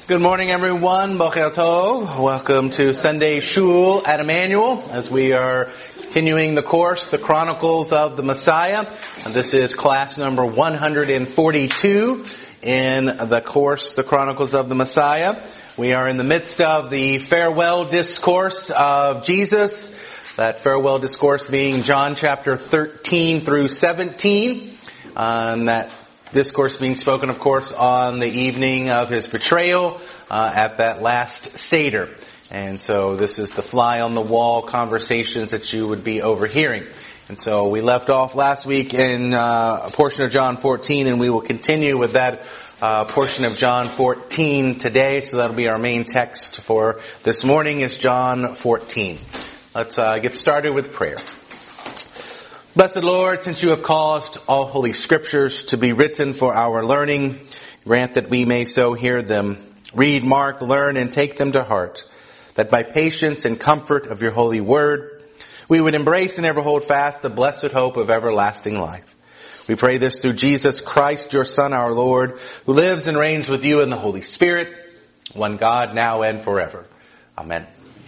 Good morning, everyone. Boker Tov. Welcome to Sunday Shul at Emmanuel, as we are continuing the course, The Chronicles of the Messiah. And this is class number 142 in the course, The Chronicles of the Messiah. We are in the midst of the farewell discourse of Jesus. That farewell discourse being John chapter 13 through 17. And that discourse being spoken, of course, on the evening of his betrayal at that last Seder. And so this is the fly-on-the-wall conversations that you would be overhearing. And so we left off last week in a portion of John 14, and we will continue with that portion of John 14 today. So that'll be our main text for this morning is John 14. Let's get started with prayer. Blessed Lord, since you have caused all holy scriptures to be written for our learning, grant that we may so hear them, read, mark, learn, and take them to heart, that by patience and comfort of your holy word, we would embrace and ever hold fast the blessed hope of everlasting life. We pray this through Jesus Christ, your Son, our Lord, who lives and reigns with you in the Holy Spirit, one God, now and forever. Amen.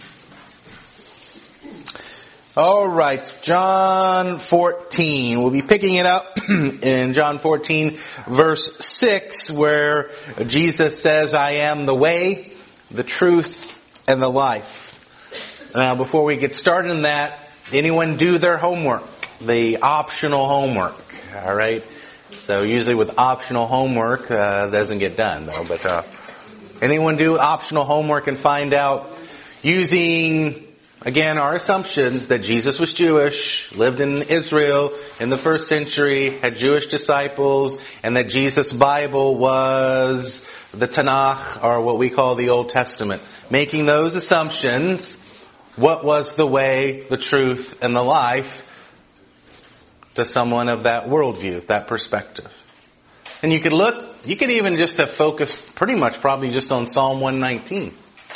All right, John 14. We'll be picking it up in John 14, verse 6, where Jesus says, I am the way, the truth, and the life. Now, before we get started in that, anyone do their homework? The optional homework, all right? So usually with optional homework, doesn't get done, though. But anyone do optional homework and find out using... Again, our assumptions that Jesus was Jewish, lived in Israel in the first century, had Jewish disciples, and that Jesus' Bible was the Tanakh, or what we call the Old Testament. Making those assumptions, what was the way, the truth, and the life to someone of that worldview, that perspective? And you could even just have focused pretty much probably just on Psalm 119.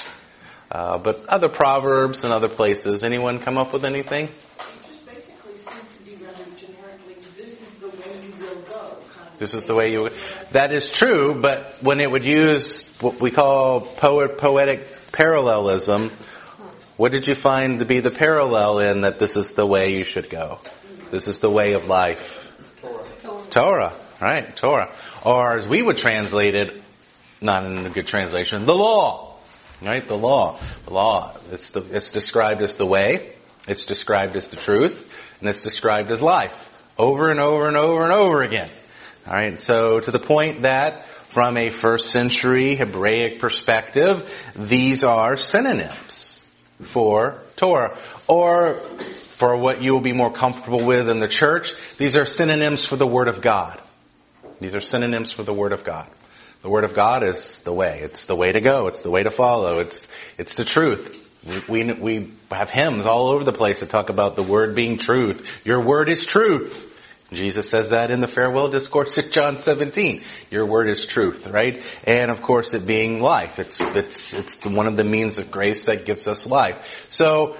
But other proverbs and other places, anyone come up with anything? Just basically seem to be rather generically, this is the way you will go. This is the way you will go. That is true, but when it would use what we call poetic parallelism, what did you find to be the parallel in that this is the way you should go? This is the way of life. Torah, right, Torah. Or as we would translate it, not in a good translation, the law. Right, the law. The law. It's described as the way. It's described as the truth. And it's described as life. Over and over and over and over again. Alright, so to the point that from a first century Hebraic perspective, these are synonyms for Torah. Or for what you will be more comfortable with in the church, these are synonyms for the Word of God. These are synonyms for the Word of God. The Word of God is the way. It's the way to go. It's the way to follow. It's the truth. We have hymns all over the place that talk about the Word being truth. Your Word is truth. Jesus says that in the farewell discourse at John 17. Your Word is truth, right? And of course it being life. It's one of the means of grace that gives us life. So,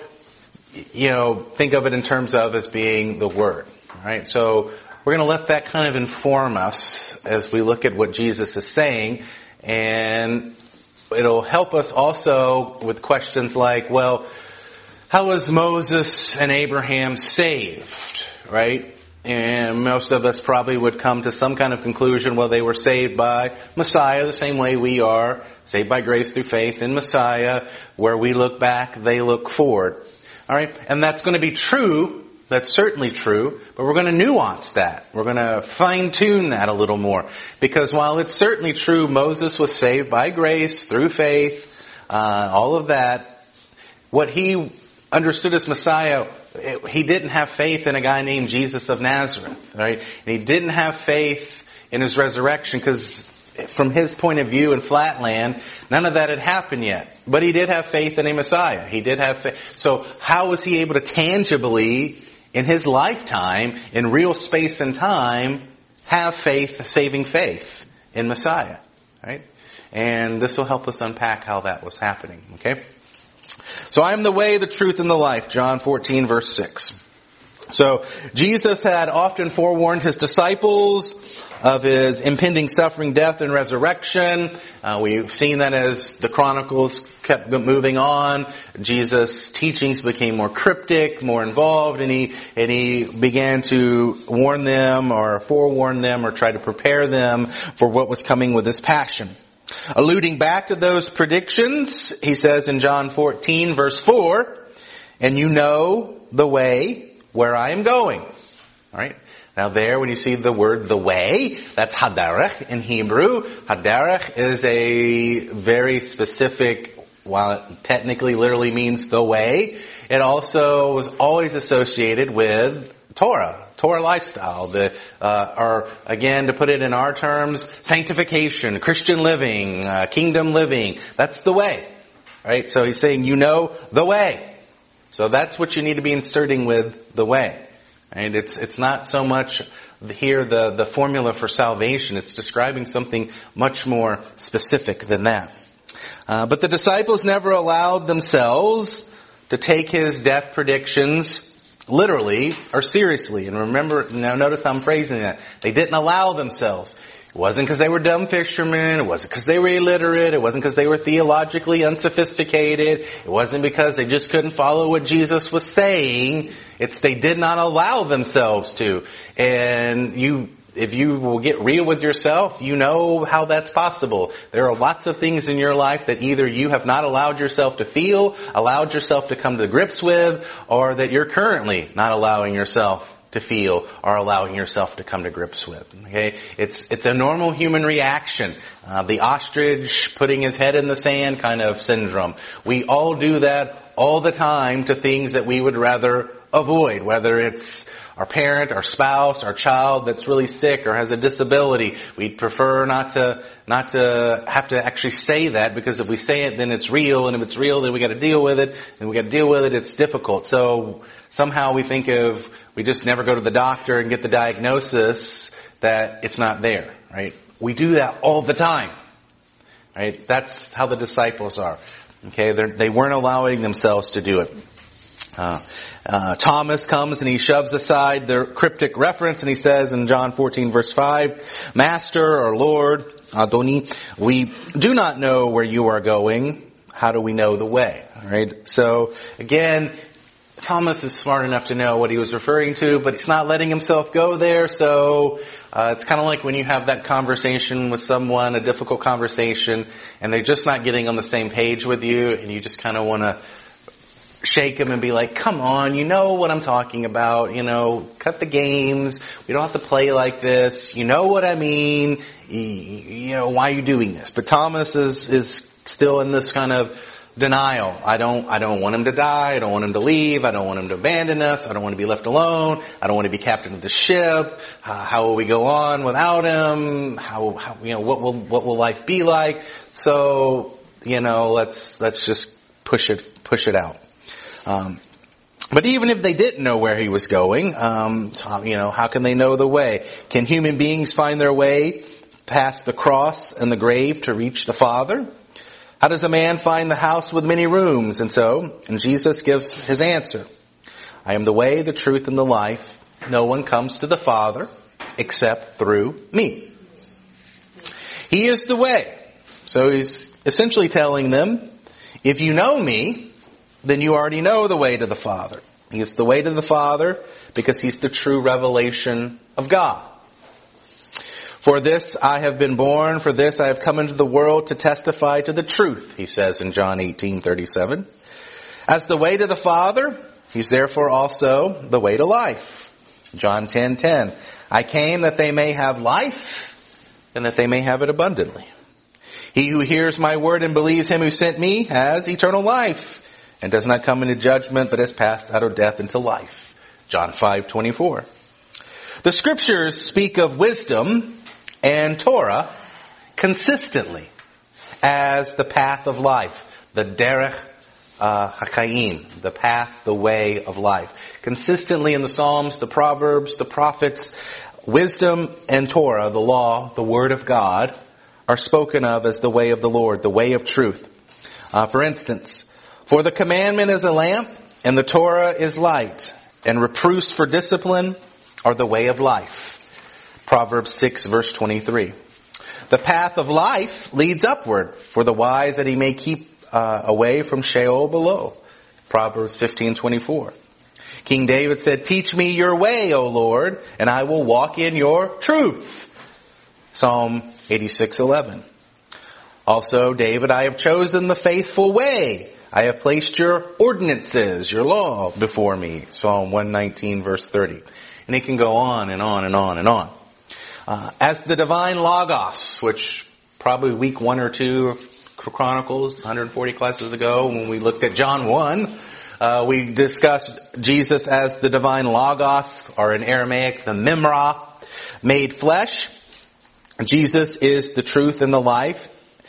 think of it in terms of as being the Word, right? So, we're going to let that kind of inform us as we look at what Jesus is saying, and it'll help us also with questions like, well, how was Moses and Abraham saved, right? And most of us probably would come to some kind of conclusion, well, they were saved by Messiah the same way we are, saved by grace through faith in Messiah. Where we look back, they look forward. All right, and that's going to be true. That's certainly true, but we're going to nuance that. We're going to fine-tune that a little more. Because while it's certainly true Moses was saved by grace, through faith, all of that, what he understood as Messiah, he didn't have faith in a guy named Jesus of Nazareth, right? And he didn't have faith in his resurrection because from his point of view in Flatland, none of that had happened yet. But he did have faith in a Messiah. He did have faith. So how was he able to tangibly, in his lifetime, in real space and time, have faith, saving faith in Messiah, right? And this will help us unpack how that was happening, okay? So I am the way, the truth, and the life, John 14, verse 6. So Jesus had often forewarned his disciples of his impending suffering, death, and resurrection. We've seen that as the Chronicles kept moving on, Jesus' teachings became more cryptic, more involved, and he began to warn them or forewarn them or try to prepare them for what was coming with his passion. Alluding back to those predictions, he says in John 14 verse 4, "And you know the way where I am going." All right. Now there, when you see the word "the way," that's hadarech in Hebrew. Hadarech is a very specific, while it technically literally means the way, it also was always associated with Torah lifestyle. Or again, to put it in our terms, sanctification, Christian living, kingdom living. That's the way. Right? So he's saying, you know the way. So that's what you need to be inserting with the way. And it's not so much here the formula for salvation. It's describing something much more specific than that. But the disciples never allowed themselves to take his death predictions literally or seriously. And remember, now notice how I'm phrasing that. They didn't allow themselves. It wasn't because they were dumb fishermen. It wasn't because they were illiterate. It wasn't because they were theologically unsophisticated. It wasn't because they just couldn't follow what Jesus was saying. It's they did not allow themselves to. And if you will get real with yourself, you know how that's possible. There are lots of things in your life that either you have not allowed yourself to feel, allowed yourself to come to grips with, or that you're currently not allowing yourself to feel or allowing yourself to come to grips with. Okay? It's a normal human reaction. The ostrich putting his head in the sand kind of syndrome. We all do that all the time to things that we would rather avoid, whether it's our parent, our spouse, our child that's really sick or has a disability. We'd prefer not to have to actually say that, because if we say it, then it's real, and if it's real, then we got to deal with it, and we got to deal with it. It's difficult. So somehow we think we just never go to the doctor and get the diagnosis that it's not there, right? We do that all the time, right? That's how the disciples are. Okay, they weren't allowing themselves to do it. Thomas comes and he shoves aside their cryptic reference, and he says in John 14 verse 5, "Master or Lord, Adoni, we do not know where you are going. How do we know the way?" All right. So again, Thomas is smart enough to know what he was referring to, but he's not letting himself go there. So it's kind of like when you have that conversation with someone, a difficult conversation, and they're just not getting on the same page with you, and you just kind of want to shake him and be like, "Come on, you know what I'm talking about, cut the games. We don't have to play like this. You know what I mean. Why are you doing this?" But Thomas is still in this kind of denial. I don't want him to die. I don't want him to leave. I don't want him to abandon us. I don't want to be left alone. I don't want to be captain of the ship. How will we go on without him? What will life be like? So, let's just push it out. But even if they didn't know where he was going, how can they know the way? Can human beings find their way past the cross and the grave to reach the Father? How does a man find the house with many rooms? And Jesus gives his answer. "I am the way, the truth, and the life. No one comes to the Father except through me." He is the way. So he's essentially telling them, if you know me, then you already know the way to the Father. He is the way to the Father because he's the true revelation of God. "For this I have been born, for this I have come into the world to testify to the truth," he says in John 18:37. As the way to the Father, he's therefore also the way to life. John 10:10. "I came that they may have life, and that they may have it abundantly. He who hears my word and believes him who sent me has eternal life, and does not come into judgment, but has passed out of death into life." John 5:24. The scriptures speak of wisdom and Torah consistently as the path of life, the derech HaChaim, the path, the way of life. Consistently in the Psalms, the Proverbs, the prophets, wisdom and Torah, the law, the word of God, are spoken of as the way of the Lord, the way of truth. For instance, "For the commandment is a lamp, and the Torah is light, and reproofs for discipline are the way of life. Proverbs 6 verse 23. The path of life leads upward for the wise, that he may keep away from Sheol below. Proverbs 15:24. King David said, teach me your way, O Lord, and I will walk in your truth. Psalm 86:11. Also, David, I have chosen the faithful way. I have placed your ordinances, your law before me. Psalm 119 verse 30. And it can go on and on and on and on. As the divine Logos, which probably week 1 or 2 of Chronicles, 140 classes ago, when we looked at John 1, we discussed Jesus as the divine Logos, or in Aramaic, the Memra, made flesh. Jesus is the truth and the life,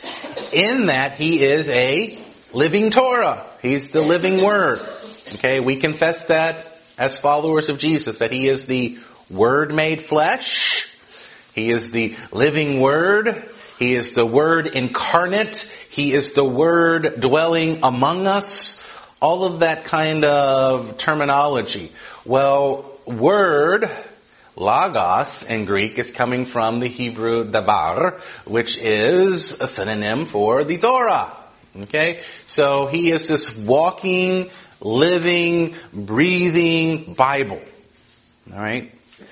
in that he is a living Torah. He's the living Word. Okay, we confess that as followers of Jesus, that he is the Word made flesh. He is the living Word. He is the Word incarnate. He is the Word dwelling among us. All of that kind of terminology. Well, Word, Logos in Greek, is coming from the Hebrew davar, which is a synonym for the Torah. Okay? So he is this walking, living, breathing Bible. Alright?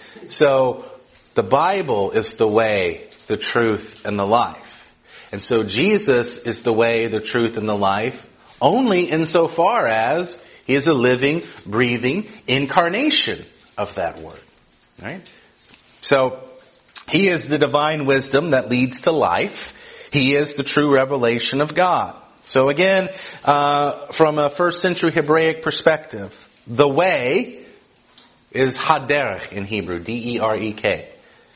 So the Bible is the way, the truth, and the life. And so Jesus is the way, the truth, and the life, only insofar as he is a living, breathing incarnation of that Word. Right? So, he is the divine wisdom that leads to life. He is the true revelation of God. So again, from a first century Hebraic perspective, the way is haderech in Hebrew, D-E-R-E-K.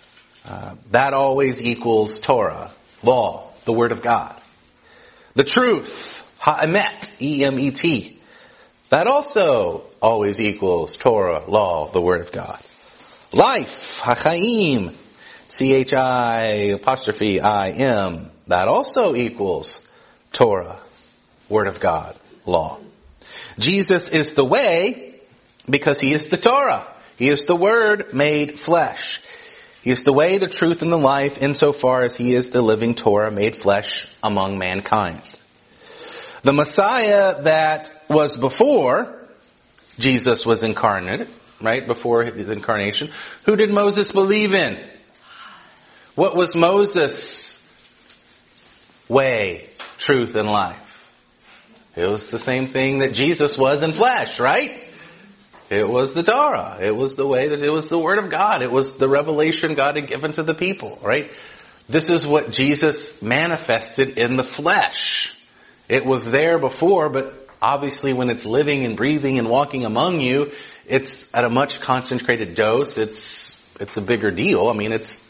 That always equals Torah, law, the Word of God. The truth, ha'emet, E-M-E-T. That also always equals Torah, law, the Word of God. Life, hachaim, C-H-I'-I-M. That also equals Torah, Word of God, law. Jesus is the way because he is the Torah. He is the Word made flesh. He is the way, the truth, and the life insofar as he is the living Torah made flesh among mankind. The Messiah that was before Jesus was incarnate, right, before his incarnation, who did Moses believe in? What was Moses' way, truth, and life? It was the same thing that Jesus was in flesh, right? It was the Torah. It was the way that it was the Word of God. It was the revelation God had given to the people, right? This is what Jesus manifested in the flesh. It was there before, but obviously when it's living and breathing and walking among you, it's at a much concentrated dose. It's a bigger deal. I mean, it's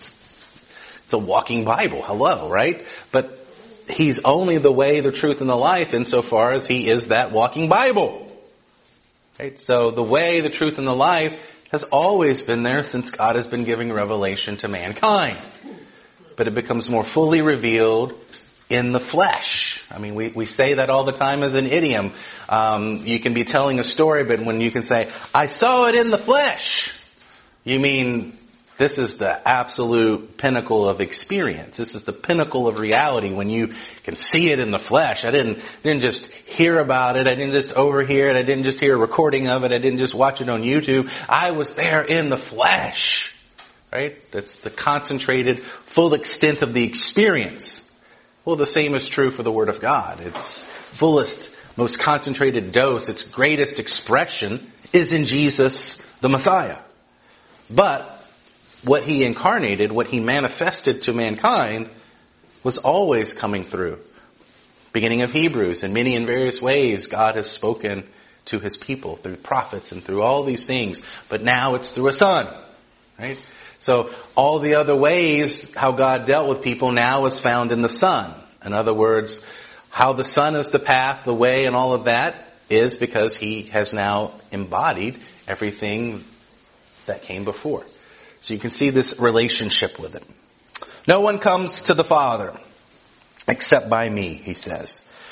a walking Bible. Hello, right? But he's only the way, the truth, and the life insofar as he is that walking Bible. Right? So the way, the truth, and the life has always been there since God has been giving revelation to mankind. But it becomes more fully revealed in the flesh. I mean, we say that all the time as an idiom. You can be telling a story, but when you can say, I saw it in the flesh, you mean this is the absolute pinnacle of experience. This is the pinnacle of reality when you can see it in the flesh. I didn't just hear about it. I didn't just overhear it. I didn't just hear a recording of it. I didn't just watch it on YouTube. I was there in the flesh. Right? That's the concentrated, full extent of the experience. Well, the same is true for the Word of God. Its fullest, most concentrated dose, its greatest expression is in Jesus, the Messiah. But what he incarnated, what he manifested to mankind, was always coming through. Beginning of Hebrews, in many and various ways, God has spoken to his people through prophets and through all these things. But now it's through a Son. Right? So all the other ways how God dealt with people now is found in the Son. In other words, how the Son is the path, the way, and all of that is because he has now embodied everything that came before. So you can see this relationship with it. No one comes to the Father except by me, he says.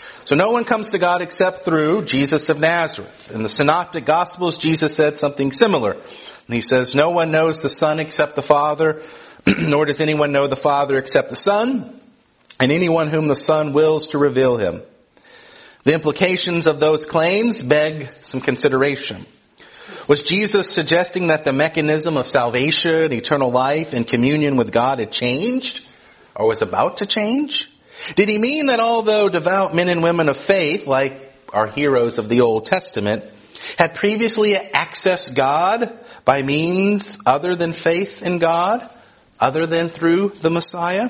So no one comes to God except through Jesus of Nazareth. In the Synoptic Gospels, Jesus said something similar. And he says, no one knows the Son except the Father, nor does anyone know the Father except the Son, and anyone whom the Son wills to reveal him. The implications of those claims beg some consideration. Was Jesus suggesting that the mechanism of salvation, eternal life, and communion with God had changed, or was about to change? Did he mean that although devout men and women of faith, like our heroes of the Old Testament, had previously accessed God by means other than faith in God, other than through the Messiah?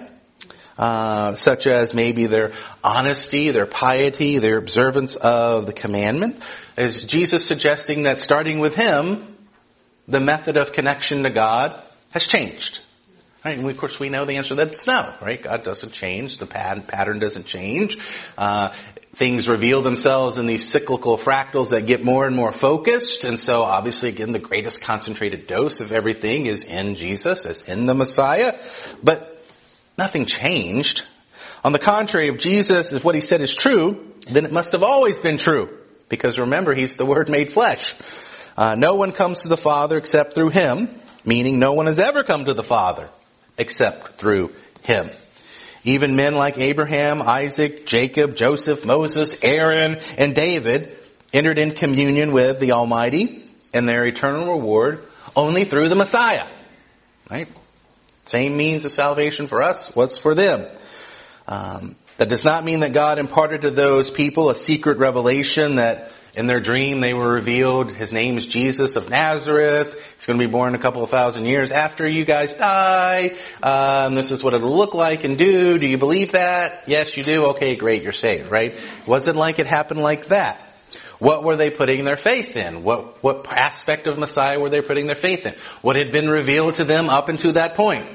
Such as maybe their honesty, their piety, their observance of the commandment? Is Jesus suggesting that starting with him, the method of connection to God has changed? Right? And of course we know the answer to that's no, right? God doesn't change. The pattern doesn't change. Things reveal themselves in these cyclical fractals that get more and more focused. And so obviously again, the greatest concentrated dose of everything is in Jesus, as in the Messiah. But nothing changed. On the contrary, if Jesus, if what he said is true, then it must have always been true. Because remember, he's the Word made flesh. No one comes to the Father except through him, meaning no one has ever come to the Father except through him. Even men like Abraham, Isaac, Jacob, Joseph, Moses, Aaron, and David entered in communion with the Almighty and their eternal reward only through the Messiah. Right? Same means of salvation for us was for them. That does not mean that God imparted to those people a secret revelation that in their dream they were revealed. His name is Jesus of Nazareth. He's going to be born a couple of thousand years after you guys die. This is what it'll look like and do. Do you believe that? Yes, you do. Okay, great. You're saved, right? It wasn't like it happened like that. What were they putting their faith in? What aspect of Messiah were they putting their faith in? What had been revealed to them up until that point?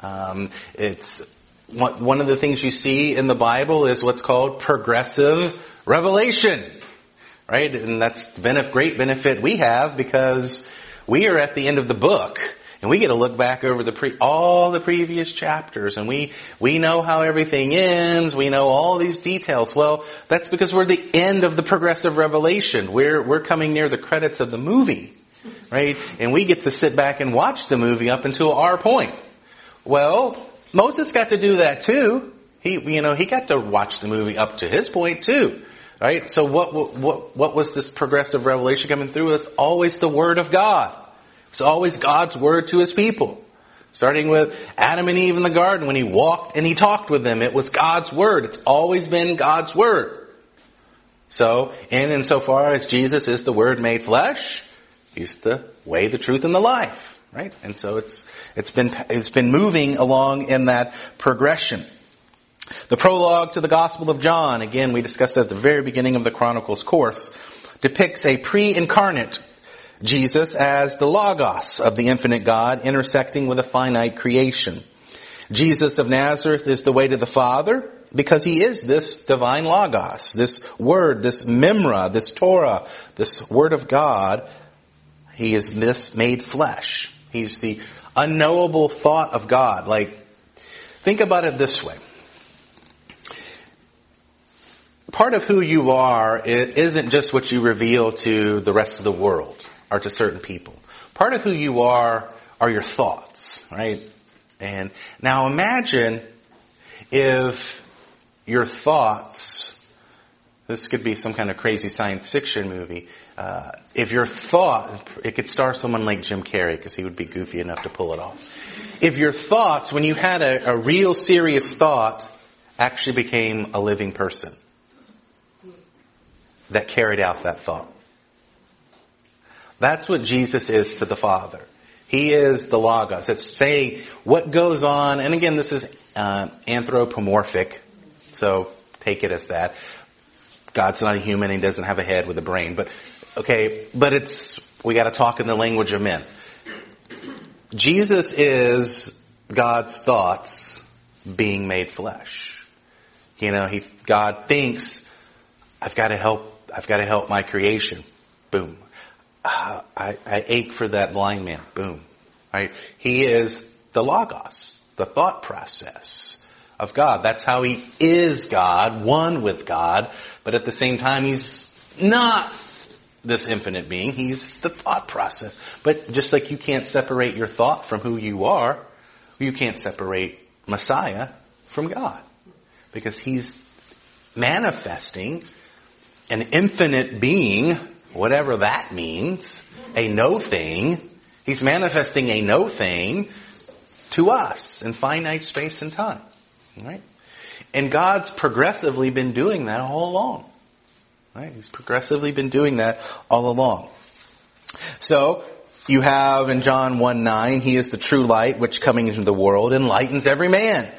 It's one of the things you see in the Bible is what's called progressive revelation, right? And that's been a great benefit we have because we are at the end of the book and we get to look back over all the previous chapters and we know how everything ends. We know all these details. Well, that's because we're the end of the progressive revelation. We're coming near the credits of the movie, right? And we get to sit back and watch the movie up until our point. Well, Moses got to do that too. He got to watch the movie up to his point too. Right? So what was this progressive revelation coming through? It's always the Word of God. It's always God's Word to His people. Starting with Adam and Eve in the garden when He walked and He talked with them. It was God's Word. It's always been God's Word. So, and insofar as Jesus is the Word made flesh, He's the way, the truth, and the life. Right? And so it's been moving along in that progression. The prologue to the Gospel of John, again, we discussed that at the very beginning of the Chronicles course, depicts a pre-incarnate Jesus as the Logos of the infinite God intersecting with a finite creation. Jesus of Nazareth is the way to the Father because He is this divine Logos, this Word, this Memra, this Torah, this Word of God. He is this made flesh. He's the unknowable thought of God. Like, think about it this way. Part of who you are isn't just what you reveal to the rest of the world or to certain people. Part of who you are your thoughts, right? And now imagine if your thoughts, this could be some kind of crazy science fiction movie, if your thought, it could star someone like Jim Carrey because he would be goofy enough to pull it off. If your thoughts, when you had a real serious thought, actually became a living person that carried out that thought. That's what Jesus is to the Father. He is the Logos. It's saying what goes on, and again, this is anthropomorphic, so take it as that. God's not a human, He doesn't have a head with a brain, but we gotta talk in the language of men. Jesus is God's thoughts being made flesh. God thinks, I've got to help my creation. Boom. I ache for that blind man. Boom. Right? He is the Logos, the thought process of God. That's how he is God, one with God, but at the same time he's not this infinite being. He's the thought process. But just like you can't separate your thought from who you are, you can't separate Messiah from God. Because he's manifesting an infinite being, whatever that means, a no thing. He's manifesting a no thing to us in finite space and time. Right? And God's progressively been doing that all along. Right? He's progressively been doing that all along. So, you have in John 1:9, he is the true light which coming into the world enlightens every man.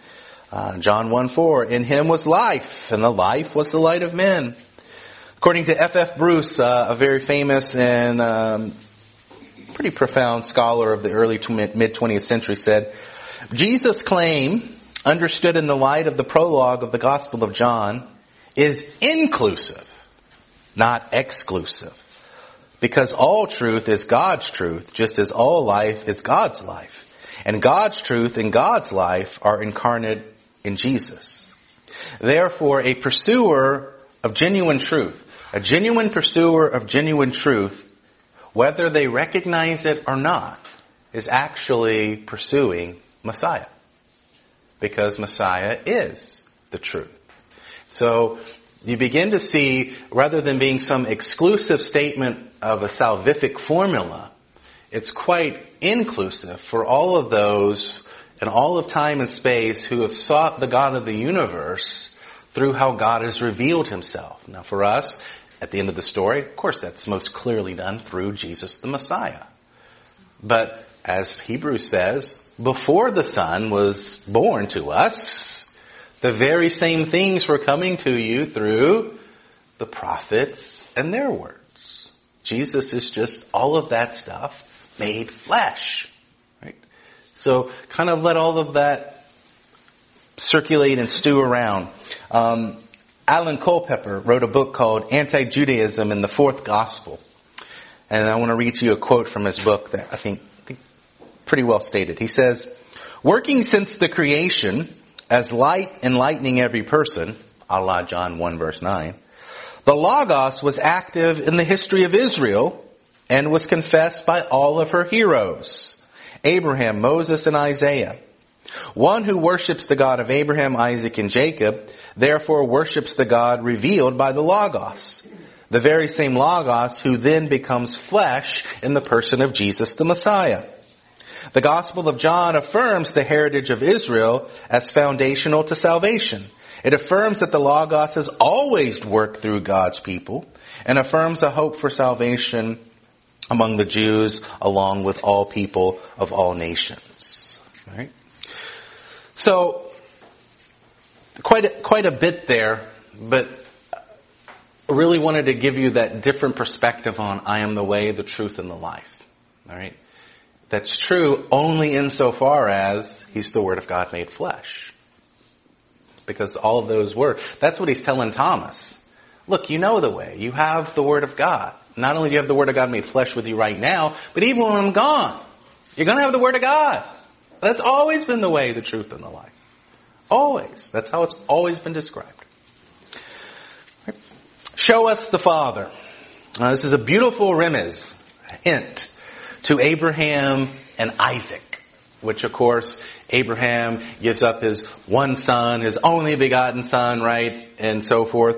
John 1:4, in him was life, and the life was the light of men. According to F.F. Bruce, a very famous and pretty profound scholar of the early mid-20th century, said, Jesus' claim, understood in the light of the prologue of the Gospel of John, is inclusive, not exclusive. Because all truth is God's truth, just as all life is God's life. And God's truth and God's life are incarnate in Jesus. Therefore, a pursuer of genuine truth, a genuine pursuer of genuine truth, whether they recognize it or not, is actually pursuing Messiah. Because Messiah is the truth. So, you begin to see, rather than being some exclusive statement of a salvific formula, it's quite inclusive for all of those in all of time and space who have sought the God of the universe through how God has revealed himself. Now for us, at the end of the story, of course that's most clearly done through Jesus the Messiah. But as Hebrews says, before the Son was born to us, the very same things were coming to you through the prophets and their words. Jesus is just all of that stuff made flesh. Right? So kind of let all of that circulate and stew around. Alan Culpepper wrote a book called Anti-Judaism in the Fourth Gospel. And I want to read to you a quote from his book that I think pretty well stated. He says, working since the creation as light enlightening every person, a la John 1 verse 9, the Logos was active in the history of Israel and was confessed by all of her heroes, Abraham, Moses, and Isaiah. One who worships the God of Abraham, Isaac, and Jacob, therefore worships the God revealed by the Logos, the very same Logos who then becomes flesh in the person of Jesus the Messiah. The Gospel of John affirms the heritage of Israel as foundational to salvation. It affirms that the Logos has always worked through God's people and affirms a hope for salvation among the Jews along with all people of all nations. Right? So, quite a bit there, but I really wanted to give you that different perspective on I am the way, the truth, and the life. All right? That's true only insofar as he's the Word of God made flesh. Because all of those words, that's what he's telling Thomas. Look, you know the way. You have the Word of God. Not only do you have the Word of God made flesh with you right now, but even when I'm gone, you're going to have the Word of God. That's always been the way, the truth, and the life. Always. That's how it's always been described. Right. Show us the Father. This is a beautiful remez, a hint, to Abraham and Isaac, which of course Abraham gives up his one son, his only begotten son, right, and so forth.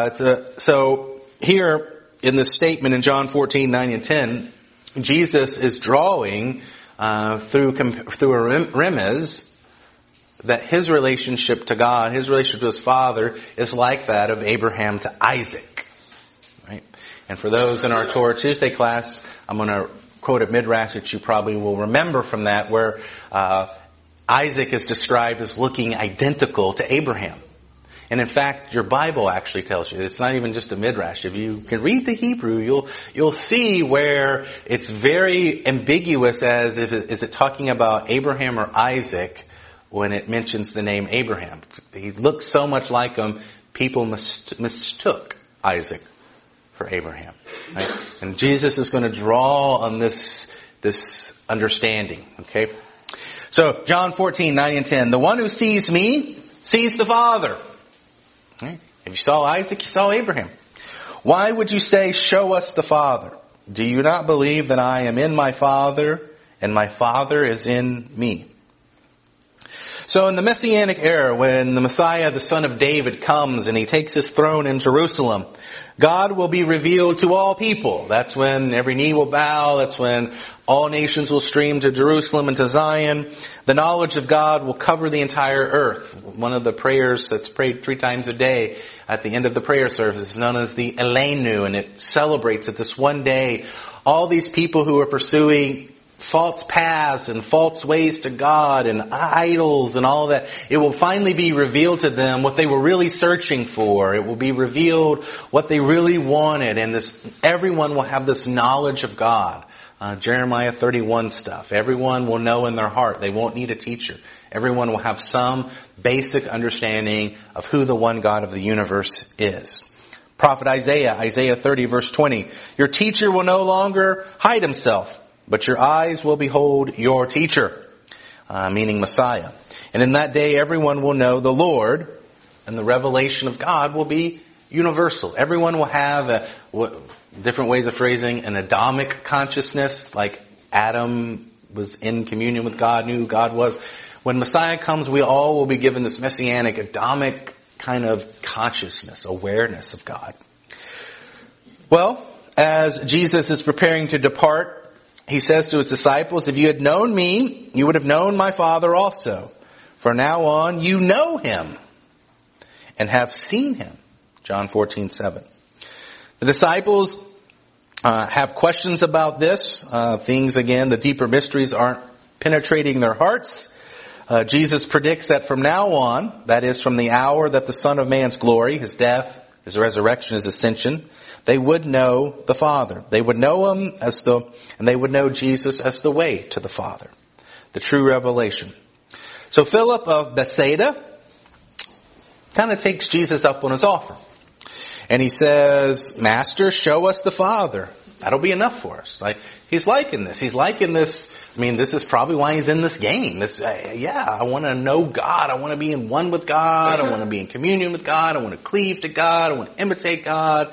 So here in this statement in John 14, 9 and 10, Jesus is drawing through a remez that his relationship to God, his relationship to his father, is like that of Abraham to Isaac. Right? And for those in our Torah Tuesday class, I'm going to quote a midrash that you probably will remember from that, where Isaac is described as looking identical to Abraham. And in fact, your Bible actually tells you, it's not even just a midrash. If you can read the Hebrew, you'll see where it's very ambiguous as if is it talking about Abraham or Isaac when it mentions the name Abraham. He looks so much like him, people mistook Isaac for Abraham. Right? And Jesus is going to draw on this understanding. Okay? So, John 14, 9 and 10. The one who sees me sees the Father. Okay. If you saw Isaac, you saw Abraham. Why would you say, show us the Father? Do you not believe that I am in my Father and my Father is in me? So in the Messianic era, when the Messiah, the son of David, comes and he takes his throne in Jerusalem, God will be revealed to all people. That's when every knee will bow. That's when all nations will stream to Jerusalem and to Zion. The knowledge of God will cover the entire earth. One of the prayers that's prayed 3 times a day at the end of the prayer service is known as the Elenu, and it celebrates that this one day all these people who are pursuing false paths and false ways to God and idols and all that, it will finally be revealed to them what they were really searching for. It will be revealed what they really wanted, and everyone will have this knowledge of God. Jeremiah 31 stuff. Everyone will know in their heart. They won't need a teacher. Everyone will have some basic understanding of who the one God of the universe is. Prophet Isaiah 30 verse 20. Your teacher will no longer hide himself, but your eyes will behold your teacher, meaning Messiah. And in that day, everyone will know the Lord, and the revelation of God will be universal. Everyone will have different ways of phrasing, an Adamic consciousness, like Adam was in communion with God, knew who God was. When Messiah comes, we all will be given this messianic, Adamic kind of consciousness, awareness of God. Well, as Jesus is preparing to depart, he says to his disciples, if you had known me, you would have known my Father also. From now on, you know him and have seen him. John 14:7. The disciples have questions about this. Things, again, the deeper mysteries aren't penetrating their hearts. Jesus predicts that from now on, that is from the hour that the Son of Man's glory, his death, his resurrection, his ascension, they would know the Father. They would know him and they would know Jesus as the way to the Father. The true revelation. So Philip of Bethsaida kind of takes Jesus up on his offer. And he says, Master, show us the Father. That'll be enough for us. He's liking this. I mean, this is probably why he's in this game. I want to know God. I want to be in one with God. I want to be in communion with God. I want to cleave to God. I want to imitate God.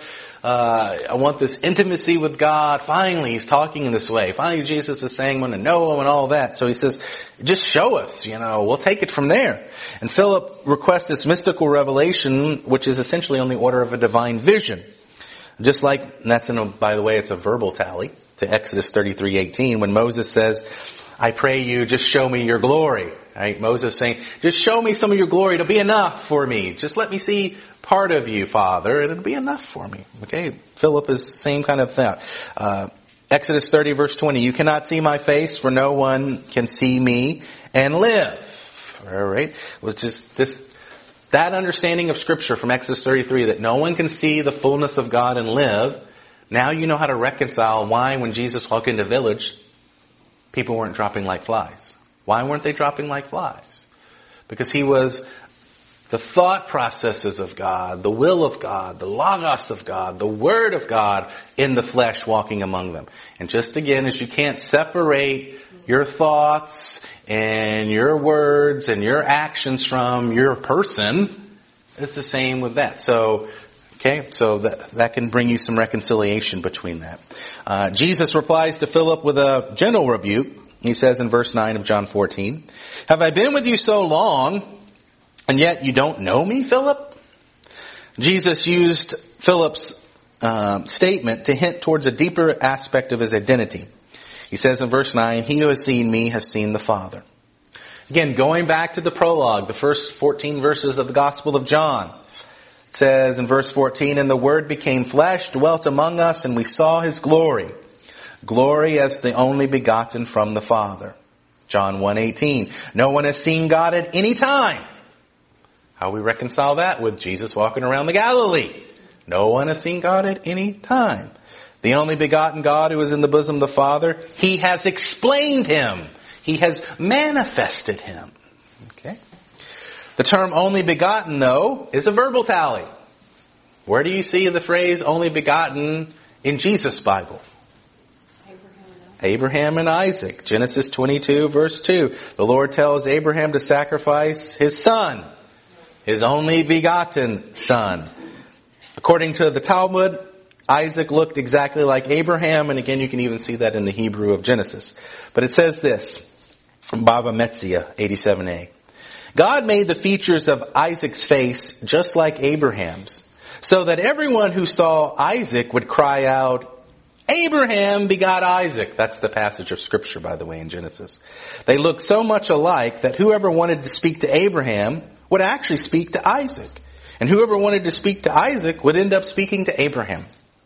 I want this intimacy with God. Finally, he's talking in this way. Finally, Jesus is saying, I want to know him and all that. So he says, just show us, we'll take it from there. And Philip requests this mystical revelation, which is essentially on the order of a divine vision. Just like, and that's by the way, it's a verbal tally to Exodus 33:18, when Moses says, I pray you, just show me your glory. Right? Moses saying, just show me some of your glory. It'll be enough for me. Just let me see part of you, Father, and it'll be enough for me. Okay? Philip is the same kind of thought. Exodus 30 verse 20, you cannot see my face, for no one can see me and live. All right? Which is that understanding of Scripture from Exodus 33, that no one can see the fullness of God and live. Now you know how to reconcile why when Jesus walked into a village, people weren't dropping like flies. Why weren't they dropping like flies? Because he was the thought processes of God, the will of God, the logos of God, the word of God in the flesh walking among them. And just again, as you can't separate your thoughts and your words and your actions from your person, it's the same with that. So that can bring you some reconciliation between that. Jesus replies to Philip with a gentle rebuke. He says in verse 9 of John 14, have I been with you so long, and yet you don't know me, Philip? Jesus used Philip's statement to hint towards a deeper aspect of his identity. He says in verse 9, he who has seen me has seen the Father. Again, going back to the prologue, the first 14 verses of the Gospel of John. It says in verse 14, and the Word became flesh, dwelt among us, and we saw his glory. Glory as the only begotten from the Father. John 1:18. No one has seen God at any time. How we reconcile that with Jesus walking around the Galilee? No one has seen God at any time. The only begotten God who is in the bosom of the Father, he has explained him. He has manifested him. Okay. The term only begotten, though, is a verbal tally. Where do you see the phrase only begotten in Jesus' Bible? Abraham and Isaac. Genesis 22 verse 2. The Lord tells Abraham to sacrifice his son, his only begotten son. According to the Talmud, Isaac looked exactly like Abraham, and again you can even see that in the Hebrew of Genesis. But it says this, Bava Metzia 87a. God made the features of Isaac's face just like Abraham's, so that everyone who saw Isaac would cry out, Abraham begot Isaac. That's the passage of Scripture, by the way, in Genesis. They looked so much alike that whoever wanted to speak to Abraham would actually speak to Isaac. And whoever wanted to speak to Isaac would end up speaking to Abraham.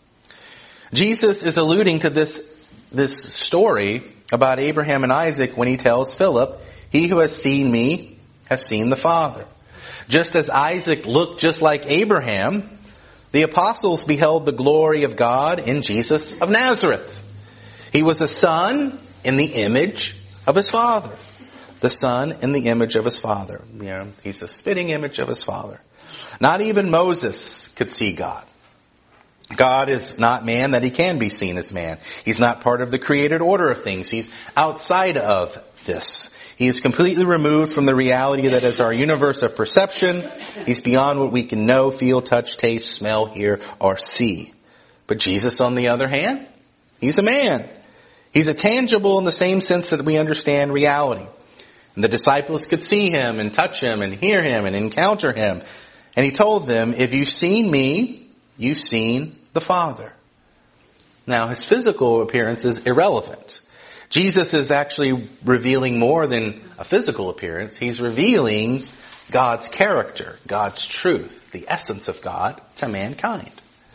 Jesus is alluding to this story about Abraham and Isaac when he tells Philip, he who has seen me has seen the Father. Just as Isaac looked just like Abraham, the apostles beheld the glory of God in Jesus of Nazareth. He was a son in the image of his father. The son in the image of his father. He's a spitting image of his father. Not even Moses could see God. God is not man that he can be seen as man. He's not part of the created order of things. He's outside of this. He is completely removed from the reality that is our universe of perception. He's beyond what we can know, feel, touch, taste, smell, hear, or see. But Jesus, on the other hand, he's a man. He's a tangible in the same sense that we understand reality. And the disciples could see him and touch him and hear him and encounter him. And he told them, if you've seen me, you've seen the Father. Now, his physical appearance is irrelevant. Jesus is actually revealing more than a physical appearance. He's revealing God's character, God's truth, the essence of God to mankind.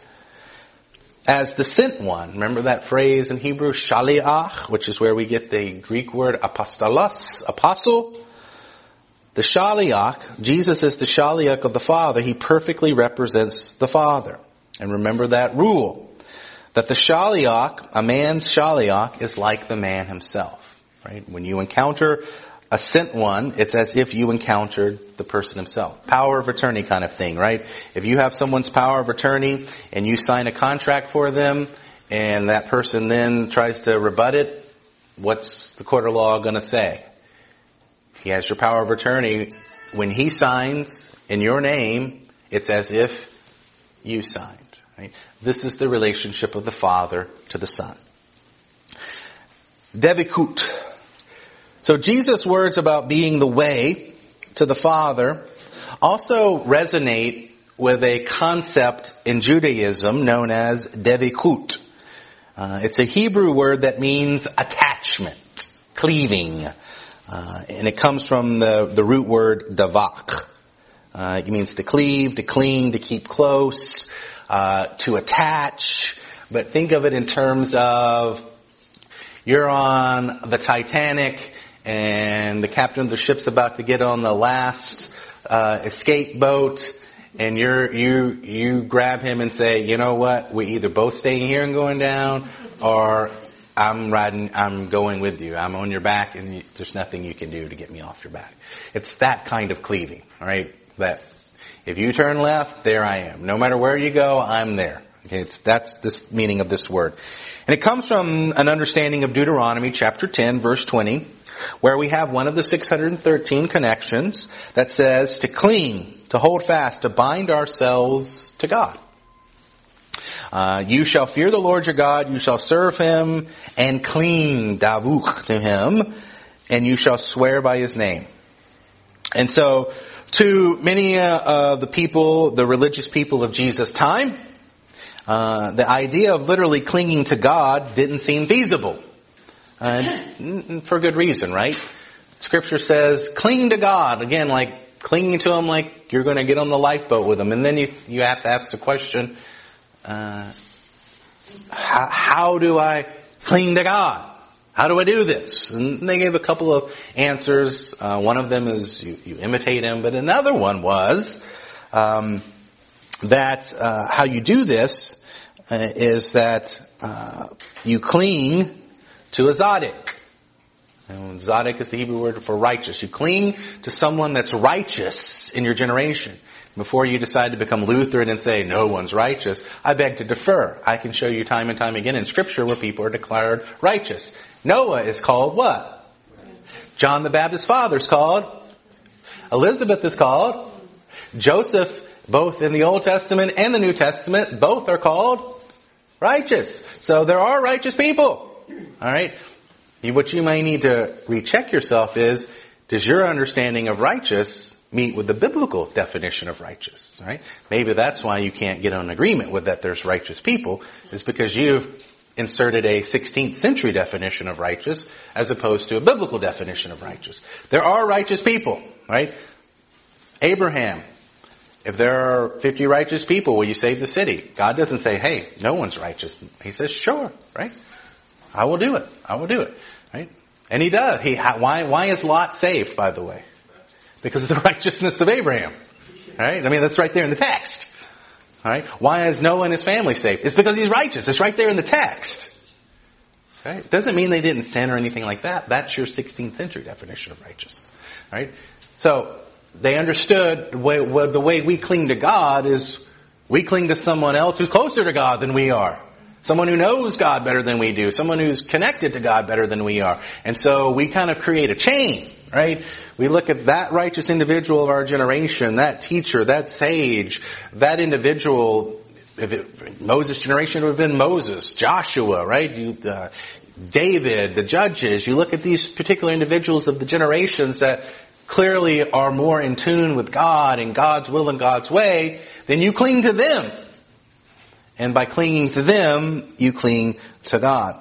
As the sent one, remember that phrase in Hebrew, shaliach, which is where we get the Greek word apostolos, apostle? The shaliach, Jesus is the shaliach of the Father. He perfectly represents the Father. And remember that rule. That the shaliach, a man's shaliach, is like the man himself. Right? When you encounter a sent one, it's as if you encountered the person himself. Power of attorney kind of thing, right? If you have someone's power of attorney and you sign a contract for them and that person then tries to rebut it, what's the court of law going to say? He has your power of attorney. When he signs in your name, it's as if you signed. Right? This is the relationship of the Father to the Son. Devikut. So Jesus' words about being the way to the Father also resonate with a concept in Judaism known as devikut. It's a Hebrew word that means attachment, cleaving. And it comes from the root word davak. It means to cleave, to cling, to keep close, to attach. But think of it in terms of you're on the Titanic and the captain of the ship's about to get on the last escape boat, and you grab him and say, you know what, we either both staying here and going down, or I'm going with you. I'm on your back, and there's nothing you can do to get me off your back. It's that kind of cleaving, right? That if you turn left, there I am. No matter where you go, I'm there. Okay, that's this meaning of this word. And it comes from an understanding of Deuteronomy chapter 10, verse 20, where we have one of the 613 connections that says to cling, to hold fast, to bind ourselves to God. You shall fear the Lord your God, you shall serve him and cling, davuk, to him, and you shall swear by his name. And so, to many of the people, the religious people of Jesus' time, the idea of literally clinging to God didn't seem feasible. For good reason, right? Scripture says, cling to God. Again, like clinging to him like you're going to get on the lifeboat with him. And then you have to ask the question, how do I cling to God? How do I do this? And they gave a couple of answers. One of them is you imitate him, but another one was that how you do this is that you cling to a tzaddik. And tzaddik is the Hebrew word for righteous. You cling to someone that's righteous in your generation. Before you decide to become Lutheran and say no one's righteous, I beg to differ. I can show you time and time again in Scripture where people are declared righteous. Noah is called what? John the Baptist's father is called. Elizabeth is called. Joseph, both in the Old Testament and the New Testament, both are called righteous. So there are righteous people. All right? What you may need to recheck yourself is, does your understanding of righteous meet with the biblical definition of righteous? All right? Maybe that's why you can't get an agreement with that there's righteous people, is because you've inserted a 16th century definition of righteous as opposed to a biblical definition of righteous. There are righteous people, right? Abraham, if there are 50 righteous people, will you save the city? God doesn't say, hey, no one's righteous. He says, sure, right? I will do it. I will do it, right? And he does. Why is Lot saved, by the way? Because of the righteousness of Abraham, right? I mean, that's right there in the text. All right? Why is Noah and his family saved? It's because he's righteous. It's right there in the text. Okay? It doesn't mean they didn't sin or anything like that. That's your 16th century definition of righteous. All right? So they understood the way we cling to God is we cling to someone else who's closer to God than we are. Someone who knows God better than we do. Someone who's connected to God better than we are. And so we kind of create a chain, right? We look at that righteous individual of our generation, that teacher, that sage, that individual. Moses' generation would have been Moses, Joshua, right? David, the judges. You look at these particular individuals of the generations that clearly are more in tune with God and God's will and God's way, then you cling to them. And by clinging to them, you cling to God.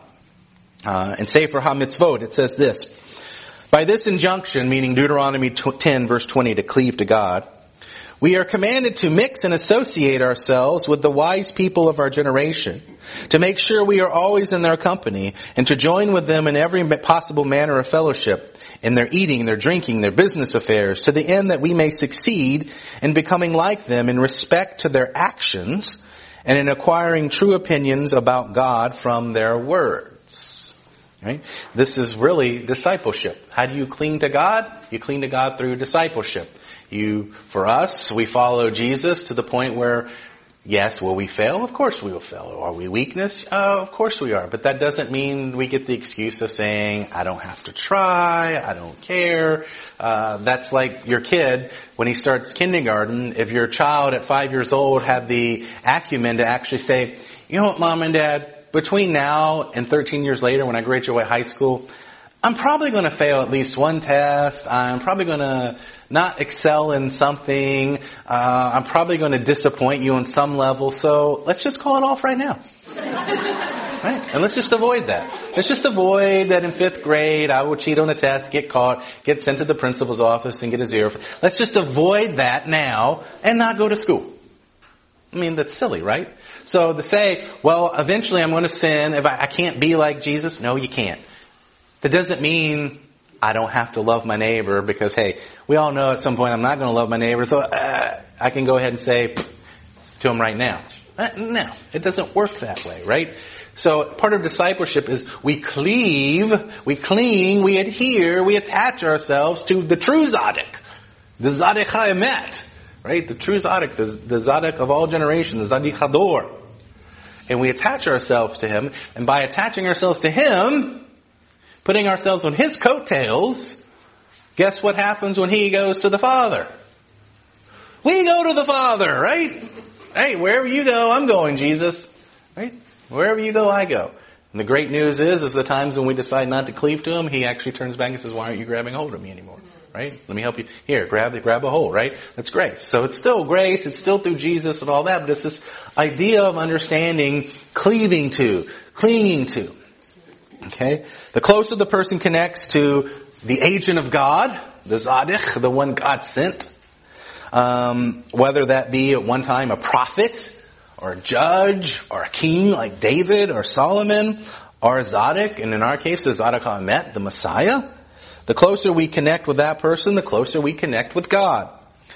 And Sefer HaMitzvot, it says this: by this injunction, meaning Deuteronomy 10 verse 20, to cleave to God, we are commanded to mix and associate ourselves with the wise people of our generation, to make sure we are always in their company, and to join with them in every possible manner of fellowship, in their eating, their drinking, their business affairs, to the end that we may succeed in becoming like them in respect to their actions, and in acquiring true opinions about God from their words. Right? This is really discipleship. How do you cling to God? You cling to God through discipleship. For us, we follow Jesus to the point where, yes, will we fail? Of course we will fail. Are we weakness? Of course we are. But that doesn't mean we get the excuse of saying, I don't have to try, I don't care. That's like your kid when he starts kindergarten. If your child at 5 years old had the acumen to actually say, you know what, Mom and Dad, between now and 13 years later when I graduate high school, I'm probably going to fail at least one test. I'm probably going to not excel in something. I'm probably going to disappoint you on some level. So let's just call it off right now. Right? And let's just avoid that. Let's just avoid that in 5th grade I will cheat on a test, get caught, get sent to the principal's office and get a 0. Let's just avoid that now and not go to school. I mean, that's silly, right? So to say, well, eventually I'm going to sin if I can't be like Jesus. No, you can't. That doesn't mean I don't have to love my neighbor because, hey, we all know at some point I'm not going to love my neighbor, so I can go ahead and say to him right now. No, it doesn't work that way, right? So part of discipleship is we cleave, we cling, we adhere, we attach ourselves to the true Tzaddik, the Tzaddik HaEmet, right? The true Tzaddik, the Tzaddik of all generations, the Tzaddik Hador. And we attach ourselves to him, and by attaching ourselves to him, putting ourselves on his coattails, guess what happens when he goes to the Father? We go to the Father, right? Hey, wherever you go, I'm going, Jesus. Right? Wherever you go, I go. And the great news is the times when we decide not to cleave to him, he actually turns back and says, why aren't you grabbing hold of me anymore? Right? Let me help you. Here, grab a hold, right? That's grace. So it's still grace, it's still through Jesus and all that, but it's this idea of understanding, cleaving to, clinging to. Okay? The closer the person connects to the agent of God, the Tzaddik, the one God sent, whether that be at one time a prophet, or a judge, or a king like David or Solomon, or a Tzaddik, and in our case the Tzaddik HaEmet, the Messiah, the closer we connect with that person, the closer we connect with God.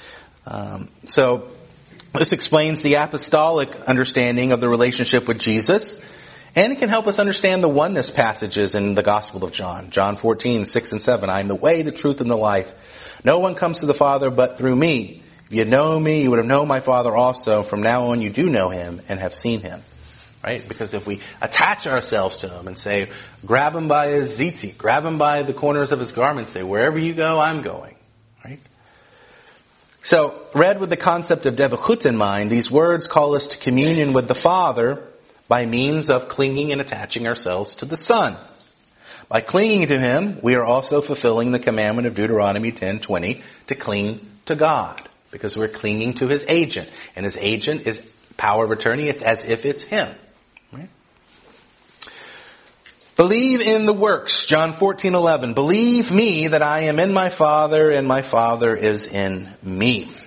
So this explains the apostolic understanding of the relationship with Jesus. And it can help us understand the oneness passages in the Gospel of John. John 14, 6 and 7. I am the way, the truth, and the life. No one comes to the Father but through me. you know me, you would have known my Father also. From now on you do know him and have seen him. Right? Because if we attach ourselves to him and say, grab him by his tzitzit, grab him by the corners of his garment, say, wherever you go, I'm going. Right? So, read with the concept of devachut in mind, these words call us to communion with the Father by means of clinging and attaching ourselves to the Son. By clinging to him, we are also fulfilling the commandment of Deuteronomy 10:20 to cling to God, because we're clinging to his agent, and his agent is power of attorney. It's as if it's him. Right? Believe in the works, John 14:11. Believe me that I am in my Father and my Father is in me. In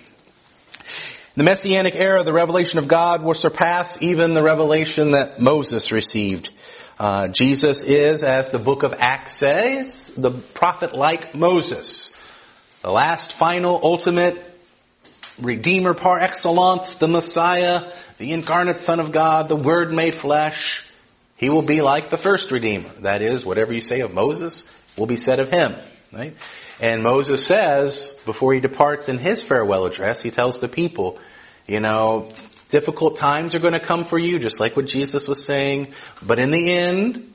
the Messianic era, the revelation of God will surpass even the revelation that Moses received. Jesus is, as the book of Acts says, the prophet like Moses. The last, final, ultimate Redeemer par excellence, the Messiah, the incarnate Son of God, the Word made flesh. He will be like the first Redeemer. That is, whatever you say of Moses will be said of him. Right? And Moses says, before he departs in his farewell address, he tells the people, difficult times are going to come for you, just like what Jesus was saying. But in the end,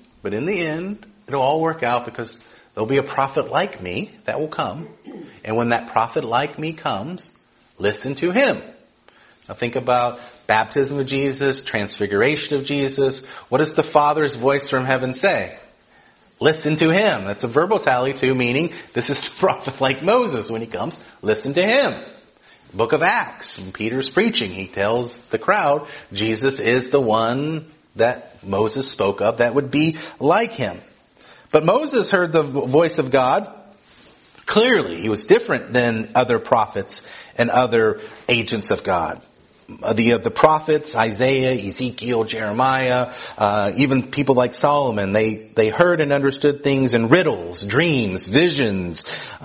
it'll all work out because there'll be a prophet like me that will come. And when that prophet like me comes, listen to him. Now think about baptism of Jesus, transfiguration of Jesus. What does the Father's voice from heaven say? Listen to him. That's a verbal tally too, meaning this is the prophet like Moses. When he comes, listen to him. Book of Acts, when Peter's preaching, he tells the crowd, Jesus is the one that Moses spoke of that would be like him. But Moses heard the voice of God clearly. He was different than other prophets and other agents of God. The prophets, Isaiah, Ezekiel, Jeremiah, even people like Solomon, they heard and understood things in riddles, dreams, visions,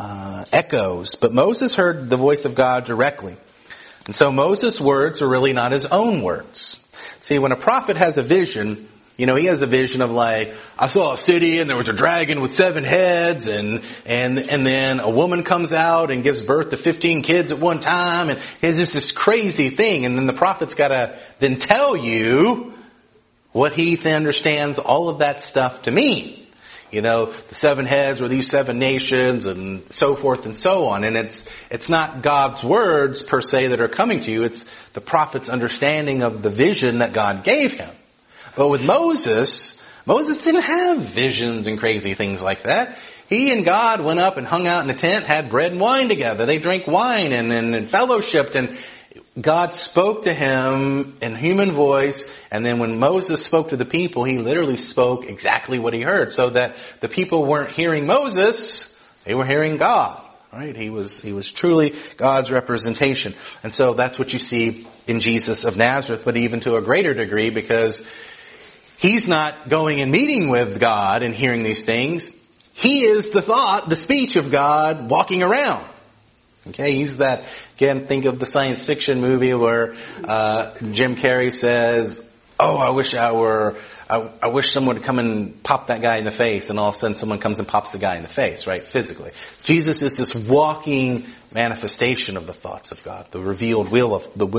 echoes. But Moses heard the voice of God directly. And so Moses' words are really not his own words. See, when a prophet has a vision, he has a vision of like, I saw a city and there was a dragon with 7 heads and then a woman comes out and gives birth to 15 kids at one time and it's just this crazy thing. And then the prophet's gotta then tell you what he understands all of that stuff to mean. The 7 heads were these 7 nations and so forth and so on. And it's not God's words per se that are coming to you. It's the prophet's understanding of the vision that God gave him. But with Moses didn't have visions and crazy things like that. He and God went up and hung out in a tent, had bread and wine together. They drank wine and fellowshipped, and God spoke to him in human voice. And then when Moses spoke to the people, he literally spoke exactly what he heard, so that the people weren't hearing Moses, they were hearing God. Right? He was truly God's representation. And so that's what you see in Jesus of Nazareth, but even to a greater degree, because he's not going and meeting with God and hearing these things. He is the speech of God walking around. Okay, he's that, again, think of the science fiction movie where Jim Carrey says, I wish someone would come and pop that guy in the face, and all of a sudden someone comes and pops the guy in the face, right, physically. Jesus is this walking manifestation of the thoughts of God, the revealed will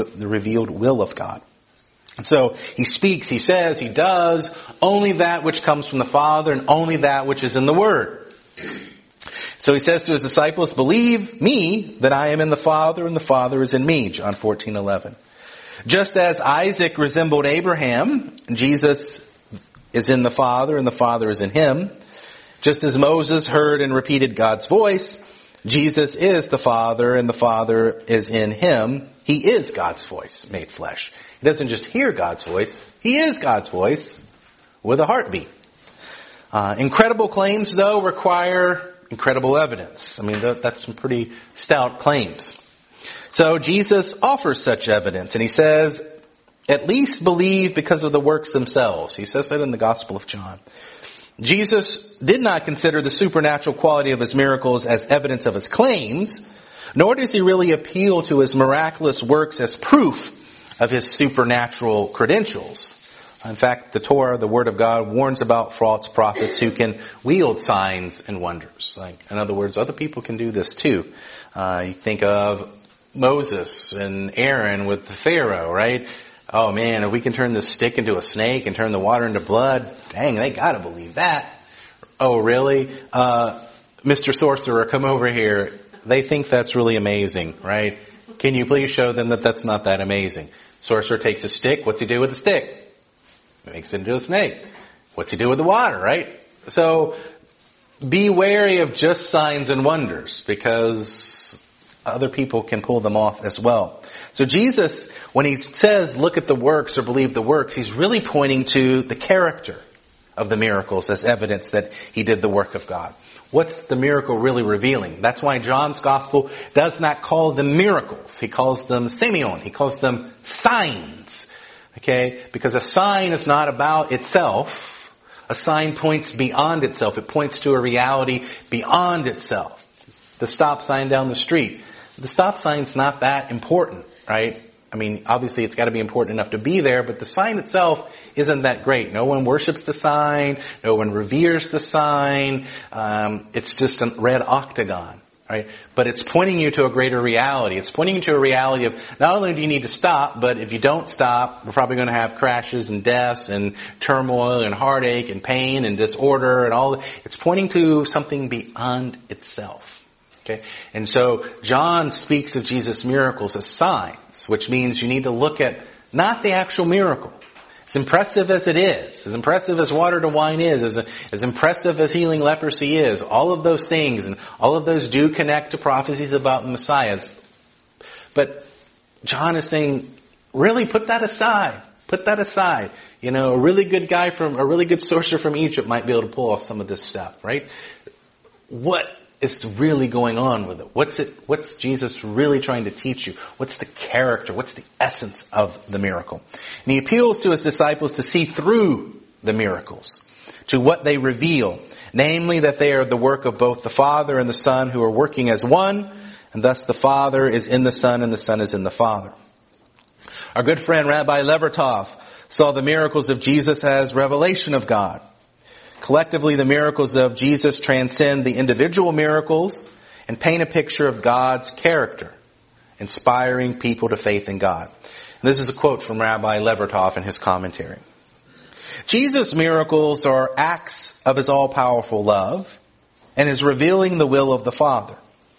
of God. And so he speaks, he says, he does only that which comes from the Father and only that which is in the Word. So he says to his disciples, believe me that I am in the Father and the Father is in me, John 14:11. Just as Isaac resembled Abraham, Jesus is in the Father and the Father is in him. Just as Moses heard and repeated God's voice, Jesus is the Father and the Father is in him. He is God's voice made flesh. He doesn't just hear God's voice. He is God's voice with a heartbeat. Incredible claims, though, require incredible evidence. I mean, that's some pretty stout claims. So Jesus offers such evidence, and he says, at least believe because of the works themselves. He says that in the Gospel of John. Jesus did not consider the supernatural quality of his miracles as evidence of his claims, nor does he really appeal to his miraculous works as proof of his supernatural credentials. In fact, the Torah, the Word of God, warns about false prophets who can wield signs and wonders. In other words, other people can do this too. You think of Moses and Aaron with the Pharaoh, right? Oh man, if we can turn this stick into a snake and turn the water into blood, dang, they gotta believe that. Oh really? Mr. Sorcerer, come over here. They think that's really amazing, right? Can you please show them that that's not that amazing? Sorcerer takes a stick. What's he do with the stick? He makes it into a snake. What's he do with the water, right? So be wary of just signs and wonders, because other people can pull them off as well. So Jesus, when he says look at the works or believe the works, he's really pointing to the character of the miracles as evidence that he did the work of God. What's the miracle really revealing? That's why John's gospel does not call them miracles. He calls them semeion. He calls them signs. Okay? Because a sign is not about itself. A sign points beyond itself. It points to a reality beyond itself. The stop sign down the street. The stop sign's not that important, right? I mean, obviously it's got to be important enough to be there, but the sign itself isn't that great. No one worships the sign. No one reveres the sign. It's just a red octagon, right? But it's pointing you to a greater reality. It's pointing you to a reality of not only do you need to stop, but if you don't stop, we're probably going to have crashes and deaths and turmoil and heartache and pain and disorder and all. It's pointing to something beyond itself. Okay, and so John speaks of Jesus' miracles as signs, which means you need to look at not the actual miracle. As impressive as it is, as impressive as water to wine is, as impressive as healing leprosy is, all of those things and all of those do connect to prophecies about Messiahs. But John is saying, really put that aside. Put that aside. You know, a really good sorcerer from Egypt might be able to pull off some of this stuff, right? What is really going on with it? What's Jesus really trying to teach you? What's the character? What's the essence of the miracle? And he appeals to his disciples to see through the miracles, to what they reveal, namely that they are the work of both the Father and the Son who are working as one, and thus the Father is in the Son and the Son is in the Father. Our good friend Rabbi Levertov saw the miracles of Jesus as revelation of God. Collectively, the miracles of Jesus transcend the individual miracles and paint a picture of God's character, inspiring people to faith in God. And this is a quote from Rabbi Levertov in his commentary. Jesus' miracles are acts of his all-powerful love and is revealing the will of the Father.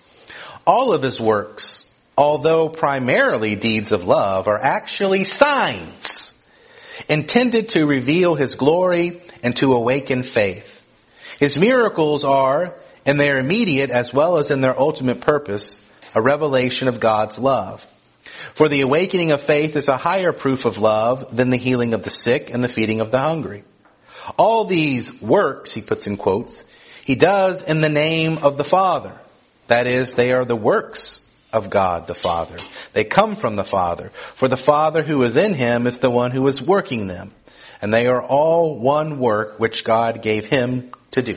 All of his works, although primarily deeds of love, are actually signs intended to reveal his glory and to awaken faith. His miracles are, in their immediate as well as in their ultimate purpose, a revelation of God's love. For the awakening of faith is a higher proof of love than the healing of the sick and the feeding of the hungry. All these works, he puts in quotes, he does in the name of the Father. That is, they are the works of God the Father. They come from the Father. For the Father who is in him is the one who is working them. And they are all one work which God gave him to do.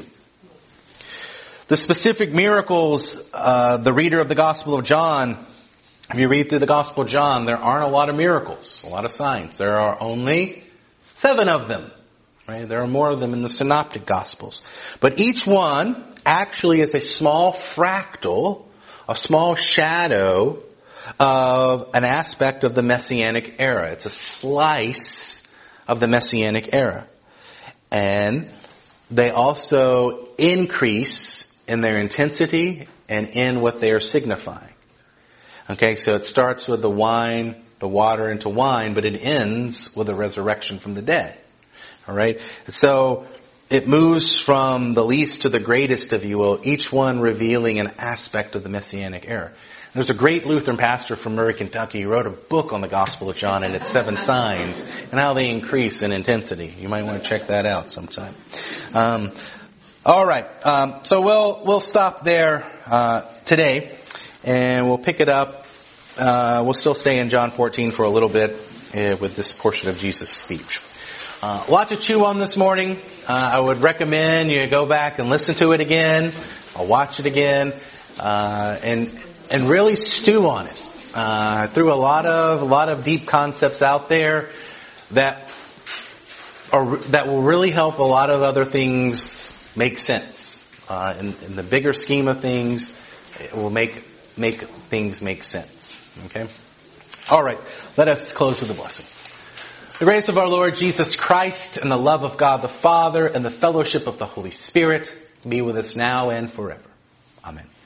The specific miracles, the reader of the Gospel of John, if you read through the Gospel of John, there aren't a lot of miracles, a lot of signs. There are only 7 of them. Right? There are more of them in the Synoptic Gospels. But each one actually is a small fractal, a small shadow of an aspect of the Messianic era. It's a slice of the Messianic era. And they also increase in their intensity and in what they are signifying. Okay, so it starts with the water into wine, but it ends with a resurrection from the dead. Alright? So it moves from the least to the greatest, if you will, each one revealing an aspect of the Messianic era. There's a great Lutheran pastor from Murray, Kentucky, who wrote a book on the Gospel of John and its 7 signs and how they increase in intensity. You might want to check that out sometime. All right. So we'll stop there today, and we'll pick it up. We'll still stay in John 14 for a little bit with this portion of Jesus' speech. A lot to chew on this morning. I would recommend you go back and listen to it again, or watch it again, and really stew on it. Through a lot of deep concepts out there that will really help a lot of other things make sense. In the bigger scheme of things, it will make things make sense. Okay? All right. Let us close with a blessing. The grace of our Lord Jesus Christ and the love of God the Father and the fellowship of the Holy Spirit be with us now and forever. Amen.